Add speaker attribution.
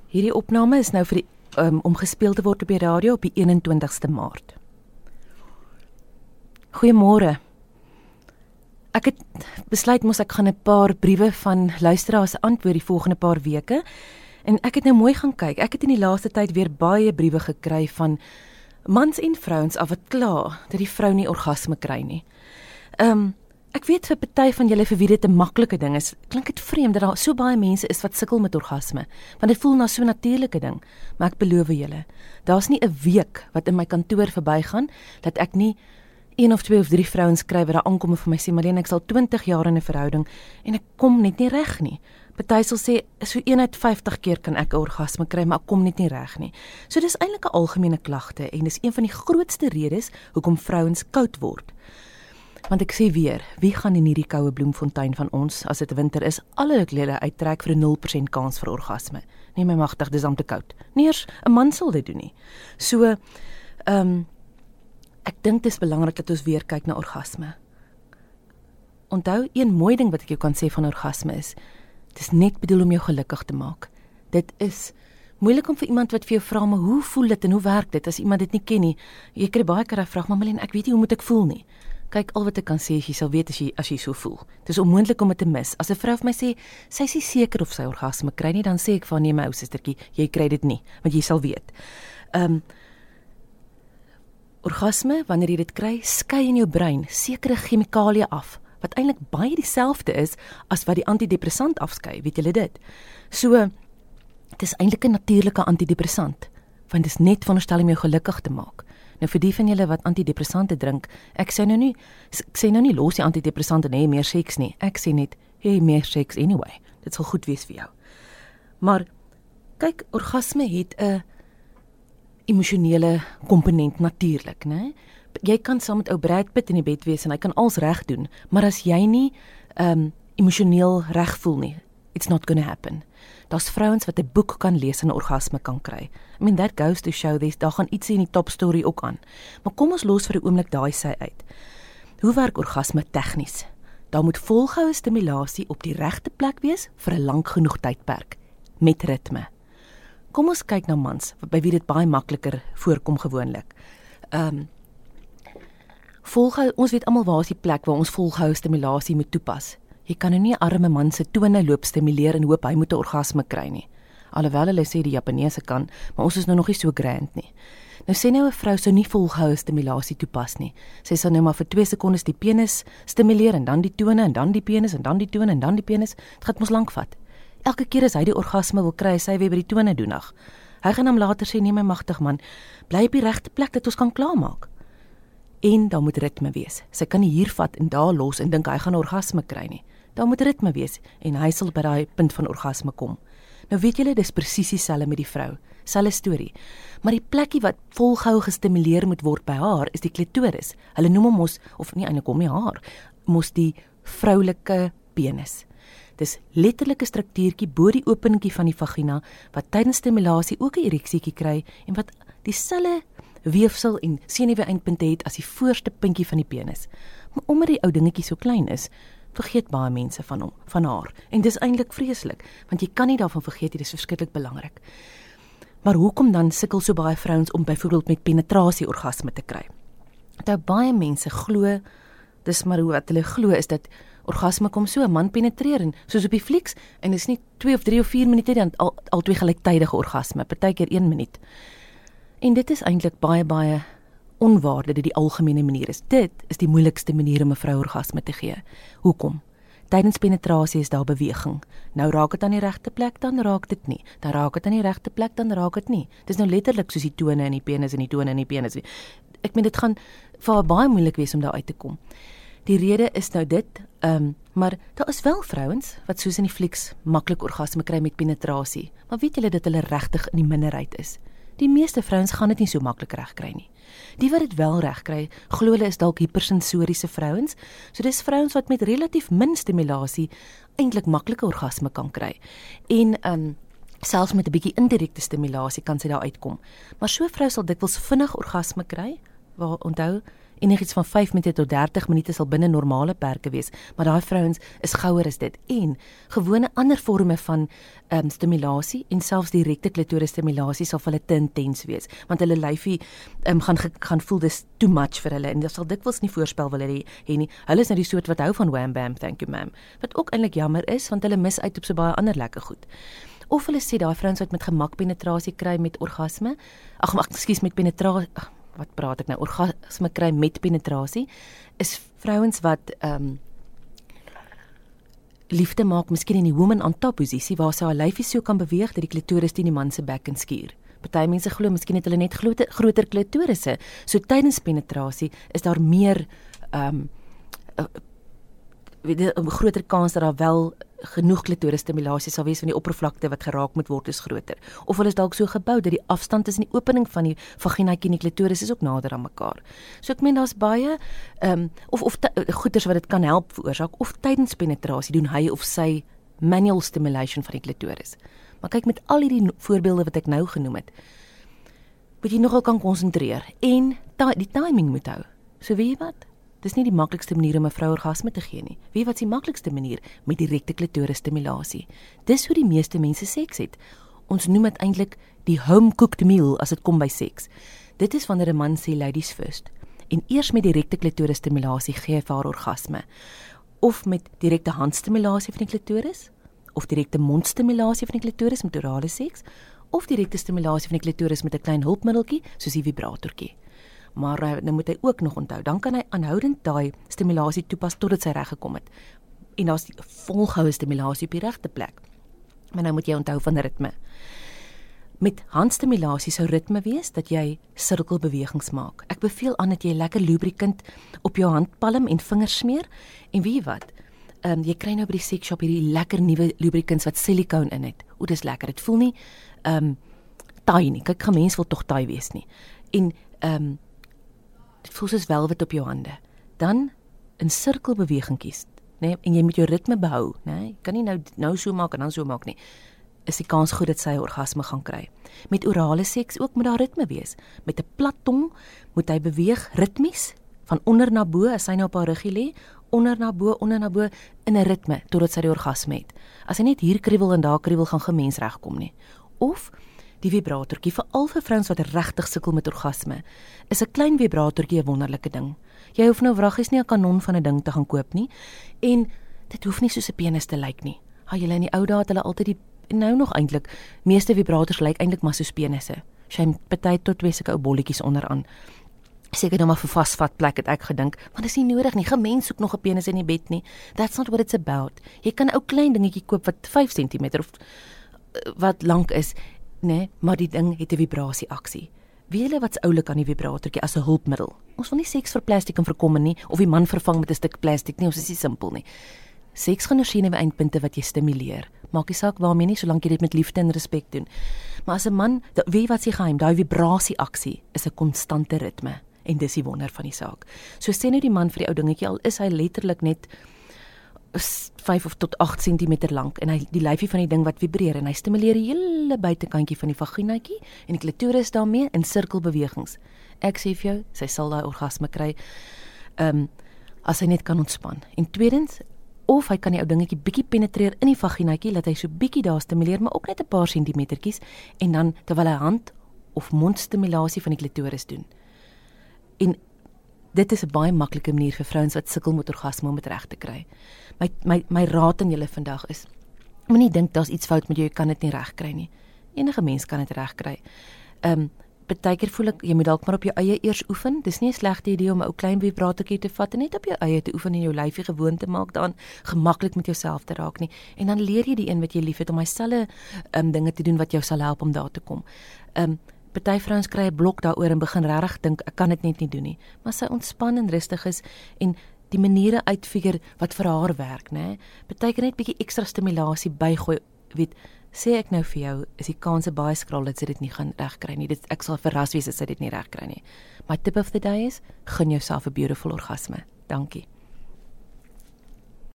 Speaker 1: Hierdie opname is nou vir die, om gespeel te word op die radio op die 21ste Maart. Goeiemôre. Ek het besluit ek gaan 'n paar briewe van luisteraars antwoord die volgende paar weke. En ek het nou mooi gaan kyk. Ek het in die laaste tyd weer baie briewe gekry van mans en vrouens af wat kla dat die vrou nie orgasme kry nie. Ek weet vir party van julle vir wie dit 'n maklike ding is, klink dit vreemd dat daar so baie mense is wat sukkel met orgasme, want dit voel na so 'n natuurlike ding, maar ek beloof julle, daar's nie 'n week wat in my kantoor verbygaan dat ek nie 1 of 2 of 3 vrouens kry wat daar aankom en vir my sê, Marlene, ek sal 20 jaar in 'n verhouding en ek kom net nie reg nie. Party sal sê, so 1 uit 50 keer kan ek 'n orgasme kry, maar ek kom net nie reg nie. So dis eintlik 'n algemene klagte en dis een van die grootste redes hoekom vrouens koud word. Want ek sê weer, wie gaan in hierdie koue bloemfontein van ons, as dit winter is, alle klere uittrek vir 'n 0% kans vir orgasme? Nee, my magtig, dis om te koud. Nie eers 'n man sal dit doen nie. So, ek dink dit is belangrik dat ons weer kyk na orgasme. Onthou, een mooi ding wat ek jou kan sê van orgasme is, dit is net bedoel om jou gelukkig te maak. Dit is moeilik om vir iemand wat vir jou vra, maar hoe voel dit en hoe werk dit, as iemand dit nie ken nie? Jy kry baie keer 'n vraag, maar Marlene, ek weet nie hoe moet ek voel nie. Kyk, al wat ek kan sê is jy sal weet as jy so voel. Dit is onmoontlik om dit te mis. As 'n vrou vir my sê, sy is nie seker of sy orgasme kry nie, dan sê ek van nee my ou sustertjie, jy kry dit nie, want jy sal weet. Orgasme, wanneer jy dit kry, skei in jou brein sekere chemikalieë af, wat eintlik baie dieselfde is as wat die antidepressant afskei, weet julle dit? So, dit is eintlik 'n natuurlike antidepressant, want dit is net veronderstel om jou gelukkig te maak. Nou vir die van julle wat antidepressante drink, ek sê nou nie los die antidepressante en hê meer seks nie. Ek sê net, hê meer seks anyway. Dit sal goed wees vir jou. Maar kyk, orgasme het 'n emosionele komponent natuurlik, né? Jy kan saam met ou Brad Pitt in die bed wees en hy kan alles reg doen, maar as jy nie emosioneel reg voel nie, it's not gonna happen. Daar's vrouens wat 'n boek kan lees en 'n orgasme kan kry. I mean, that goes to show this, daar gaan iets in die top story ook aan. Maar kom ons los vir 'n oomblik daai sy uit. Hoe werk orgasme tegnies? Daar moet volgehoue stimulasie op die regte plek wees vir 'n lank genoeg tydperk, met ritme. Kom ons kyk na mans, by wie dit baie makliker voorkom gewoonlik. Ons weet almal waar is die plek waar ons volgehoue stimulasie moet toepas. Jy kan nou nie 'n arme man se tone loop stimuleer en hoop hy moet 'n orgasme kry nie. Alhoewel hulle sê die Japaneese kan, maar ons is nou nog nie so grand nie. Nou sê nou 'n vrou sou nie volgehoue stimulasie toepas nie. Sy sal nou maar vir 2 sekondes die penis stimuleer en dan die tone en dan die penis en dan die tone en dan die penis. Dit gaan mos lank vat. Elke keer as hy die orgasme wil kry, sy weer by die tone doen ag. Hy gaan hom later sê, nee my magtig man, bly op die regte plek dat ons kan klaarmaak. En daar moet ritme wees. Sy kan nie hier vat en daar los en dink hy gaan 'n orgasme kry nie. Daar moet ritme wees en hy sal by daai punt van orgasme kom. Nou weet julle, dis presies dieselfde met die vrou. Selfe storie. Maar die plekkie wat volgehou gestimuleer moet word by haar is die klitoris. Hulle noem hom mos, of nie eintlik hom nie haar, mos die vroulike penis. Dis letterlike struktuurtjie bo die openingkie van die vagina wat tydens stimulasie ook 'n ereksietjie kry en wat dieselfde weefsel en senuwee eindpunte het as die voorste puntjie van die penis. Maar omdat die ou dingetjie so klein is, vergeet baie mense van haar. En dis eintlik vreeslik, want jy kan nie daarvan vergeet, dit is verskriklik belangrik. Maar hoekom dan sukkel so baie vrouens om byvoorbeeld met penetrasie orgasme te kry? Nou baie mense glo, dis maar hoe wat hulle glo is dat orgasme kom so 'n man penetreer en soos op die flieks en dis nie 2 of 3 of 4 minute dan al twee gelyktydige orgasme, partykeer 1 minuut. En dit is eintlik baie onwaar dat dit die algemene manier is. Dit is die moeilikste manier om 'n vrou orgasme te gee. Hoekom? Tydens penetrasie is daar beweging. Nou raak dit aan die regte plek, dan raak dit nie. Dan raak dit aan die regte plek, dan raak dit nie. Dis nou letterlik soos die tone in die penis en die tone in die penis. Ek meen dit gaan vir haar baie moeilik wees om daar uit te kom. Die rede is nou dit, maar daar is wel vrouens wat soos in die flieks maklik orgasme kry met penetrasie. Maar weet julle dat hulle regtig in die minderheid is? Die meeste vrouens gaan dit nie so maklik reg kry nie. Die wat dit wel reg kry, glo hulle is dalk hypersensoriese vrouens. So dis vrouens wat met relatief min stimulasie eintlik maklike orgasme kan kry. En selfs met 'n bietjie indirekte stimulasie kan sy daar uitkom. Maar so 'n vrou sal dikwels vinnig orgasme kry, waar onthou, Enigiets van 5 minute tot 30 minute sal binne normale perke wees, maar daai vrouens is gouer as dit. En gewone ander forme van stimulasie en selfs direkte klitoris stimulasie sal vir hulle te intens wees, want hulle lyfie gaan voel dis too much vir hulle en dit sal dikwels nie voorspel wil hulle hê nie. Hulle is nou die soort wat hou van wham bam, thank you ma'am, wat ook eintlik jammer is, want hulle mis uit op so baie ander lekker goed. Of hulle sê daai vrouens wat met gemak penetrasie kry met orgasme, met penetrasie, wat praat ek nou, orgasme kry met penetrasie, is vrouens wat liefde maak, miskien in die woman on top posisie, waar sy haar lyfie so kan beweeg, dat die klitoris teen die man se bek kan skuur. Party mense glo, miskien het hulle net groter klitorisse, so tydens penetrasie is daar meer, 'n groter kans dat daar wel genoeg klitoris stimulasie sal wees van die oppervlakte wat geraak moet word is groter. Of hulle is dalk so gebou dat die afstand tussen die opening van die vaginaatjie en die klitoris is ook nader aan mekaar. So ek meen daar's baie goeters wat dit kan help veroorsaak, of tydens penetrasie doen hy of sy manual stimulation van die klitoris. Maar kyk, met al hierdie voorbeelde wat ek nou genoem het, moet jy nogal kan konsentreer en die timing moet hou. So weet jy wat? Dis nie die maklikste manier om 'n vrou orgasme te gee nie. Weet wat is die maklikste manier? Met direkte klitoris stimulasie. Dis hoe die meeste mense seks het. Ons noem dit eintlik die home-cooked meal as dit kom by seks. Dit is wanneer 'n man sê ladies first. En eers met direkte klitoris stimulasie gee hy vir haar orgasme. Of met direkte handstimulasie van die klitoris, of direkte mondstimulasie van die klitoris met orale seks, of direkte stimulasie van die klitoris met 'n klein hulpmiddeltjie soos die vibratortjie. Maar nou moet hy ook nog onthou, dan kan hy aanhoudend daai stimulasie toepas totdat sy reg gekom het. En daar's die volgehoue stimulasie op die regte plek. Maar nou moet jy onthou van ritme. Met handstimulasie sou ritme wees dat jy sirkelbewegings maak. Ek beveel aan dat jy lekker lubricant op jou handpalm en vingers smeer. En weet jy wat? Jy kry nou by die seksshop hierdie lekker nuwe lubricants wat silikoon in het. O, dis lekker. Dit voel nie taai nie. Kyk, 'n mens wil tog taai wees nie. En dit voel soos welwit op jou hande. Dan in sirkelbewegingkies, né? En jy moet jou ritme behou, né? Jy kan nie nou so maak en dan so maak nie. Is die kans goed dat sy orgasme gaan kry. Met orale seks ook moet daar ritme wees. Met 'n plat tong moet hy beweeg ritmies van onder na bo, as hy nou op haar ruggie lê, onder na bo in 'n ritme totdat sy die orgasme het. As hy net hier kriewel en daar kriewel, gaan geen mens regkom nie. Of die vibratortjie, veral vir vrouens wat regtig sukkel met orgasme, is 'n klein vibratortjie 'n wonderlike ding. Jy hoef nou wraggies nie 'n kanon van 'n ding te gaan koop nie, en dit hoef nie soos 'n penis te lyk nie. Julle in die ou dae het hulle altyd nou nog eintlik, meeste vibrators lyk eintlik maar soos penisse. Sy party tot 2 sulke ou bolletjies onderaan. Seker nou maar vir vasvat plek het ek gedink, maar dis nie nodig nie. Geen mens soek nog 'n penis in die bed nie. That's not what it's about. Jy kan 'n ou klein dingetjie koop wat 5 cm of wat lank is, nee, maar die ding het 'n vibrasieaksie. Weet julle wat's oulik aan die vibratortjie as 'n hulpmiddel? Ons wil nie seks vir plastiek en voorkom nie, of die man vervang met 'n stuk plastiek nie, ons is nie simpel nie. Seks gaan oor eindpunte wat jy stimuleer. Maak nie saak waarmee nie, solank jy dit met liefde en respek doen. Maar as 'n man, weet wat sy geheim, daai vibrasieaksie is 'n konstante ritme, en dis die wonder van die saak. So sê nou die man vir die ou dingetjie, al is hy letterlik net 5 of tot 8 cm lank, en hy die lyfie van die ding wat vibreer, en hy stimuleer die hele buitekantjie van die vaginaatjie en die klitoris daarmee in sirkelbewegings. Ek sê vir jou, sy sal daai orgasme kry as hy net kan ontspan. En tweedens, of hy kan die ou dingetjie bietjie penetreer in die vaginaatjie, laat hy so bietjie daar stimuleer, maar ook net 'n paar sentimetertjies, en dan terwyl hy hand of mondstimulasie van die klitoris doen. En dit is 'n baie maklike manier vir vrouens wat sukkel met orgasme om dit reg te kry. My raad aan julle vandag is, moenie dink daar's iets fout met jou, jy kan dit nie reg kry nie. Enige mens kan dit reg kry. Partykeer voel ek, jy moet dalk maar op jou eie eers oefen. Dis nie 'n slegte idee om 'n ou klein vibratortjie te vat en net op jou eie te oefen en jou lyfie gewoon te maak daaraan, gemaklik met jouself te raak nie. En dan leer jy die een wat jy liefhet om dieselfde dinge te doen wat jou sal help om daar te kom. Party vrouens kry 'n blok daaroor en begin regtig dink ek kan dit net nie doen nie. Maar sy ontspan en rustig is en die maniere uitfigure wat vir haar werk, né? Partykeer net bietjie ekstra stimulasie bygooi, weet, sê ek nou vir jou, is die kanse baie skraal dat sy dit nie gaan regkry nie. Ek sal verras wees as sy dit nie regkry nie. My tip of the day is, gun jouself 'n beautiful orgasme. Dankie.